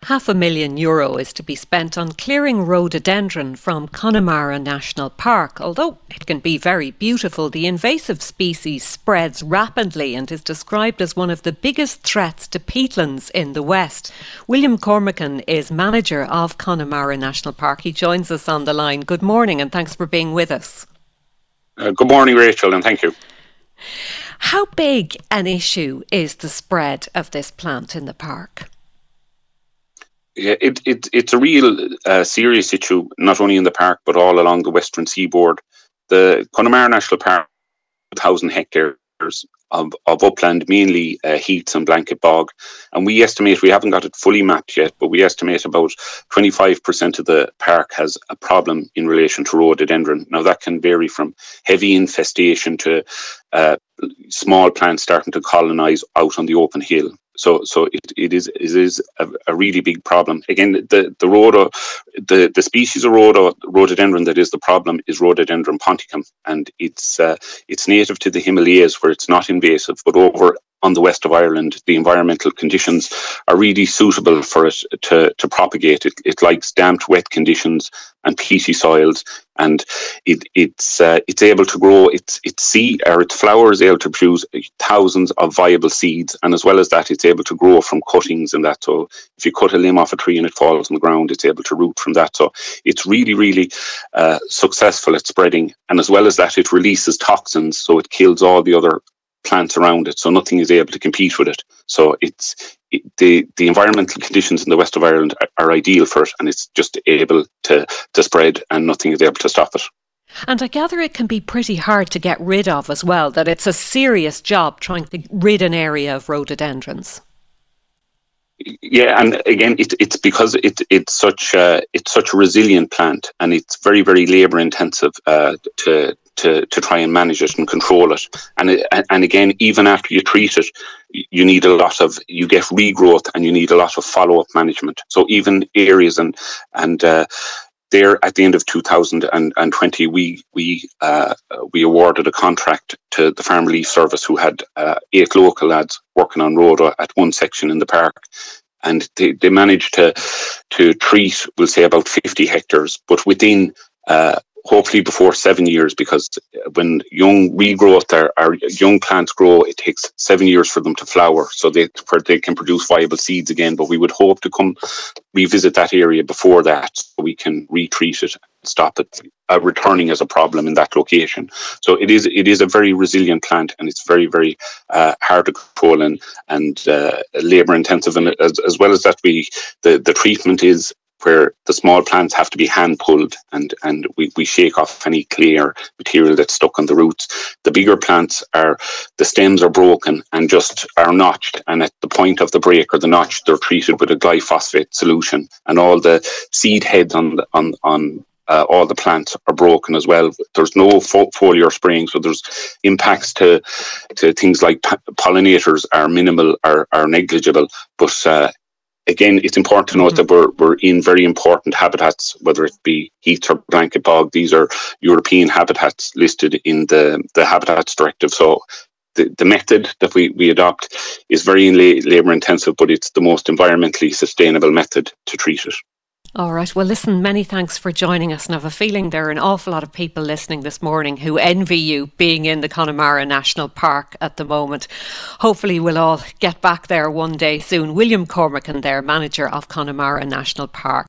€500,000 is to be spent on clearing rhododendron from Connemara National Park. Although it can be very beautiful, the invasive species spreads rapidly and is described as one of the biggest threats to peatlands in the West. William Cormacan is manager of Connemara National Park. He joins us on the line. Good morning and thanks for being with us. Good morning, Rachel, and thank you. How big an issue is the spread of this plant in the park? Yeah, it's a real serious issue, not only in the park but all along the western seaboard. The Connemara National Park, 1,000 hectares of upland, mainly heaths and blanket bog, and we estimate, we haven't got it fully mapped yet, but we estimate about 25% of the park has a problem in relation to rhododendron. Now that can vary from heavy infestation to small plants starting to colonise out on the open hill. So it is a really big problem. Again, the species of rhododendron that is the problem is Rhododendron ponticum, and it's native to the Himalayas where it's not invasive, but over on the west of Ireland, the environmental conditions are really suitable for it to propagate. It likes damp, wet conditions and peaty soils, and it's able to grow. Its flower is able to produce thousands of viable seeds, and as well as that, it's able to grow from cuttings and that. So if you cut a limb off a tree and it falls on the ground, it's able to root from that. So it's really successful at spreading, and as well as that, it releases toxins, so it kills all the other plants around it, so nothing is able to compete with it. So the environmental conditions in the west of Ireland are ideal for it, and it's just able to spread, and nothing is able to stop it. And I gather it can be pretty hard to get rid of as well, that it's a serious job trying to rid an area of rhododendrons. Yeah, and again, it's because it's such a resilient plant, and it's very labour intensive to try and manage it and control it. And again, even after you treat it, you get regrowth, and you need a lot of follow up management. So even areas and there at the end of 2020, we awarded a contract to the Farm Relief Service, who had 8 local lads working on rhodo at one section in the park, and they managed to treat, we'll say, about 50 hectares, but within hopefully before 7 years, because when young regrowth our young plants grow, it takes 7 years for them to flower, so they can produce viable seeds again. But we would hope to come revisit that area before that, so we can retreat it and stop it returning as a problem in that location. So it is a very resilient plant, and it's very hard to control and labour intensive, and as well as that, the treatment is where the small plants have to be hand pulled, and we shake off any clear material that's stuck on the roots. The bigger plants the stems are broken and just are notched, and at the point of the break or the notch, they're treated with a glyphosate solution, and all the seed heads on all the plants are broken as well. There's no foliar spraying, so there's impacts to things like pollinators are minimal, are negligible, but again, it's important to note that we're in very important habitats, whether it be heath or blanket bog. These are European habitats listed in the Habitats Directive. So the method that we adopt is very labour intensive, but it's the most environmentally sustainable method to treat it. All right. Well, listen, many thanks for joining us. And I have a feeling there are an awful lot of people listening this morning who envy you being in the Connemara National Park at the moment. Hopefully we'll all get back there one day soon. William Cormacan there, manager of Connemara National Park.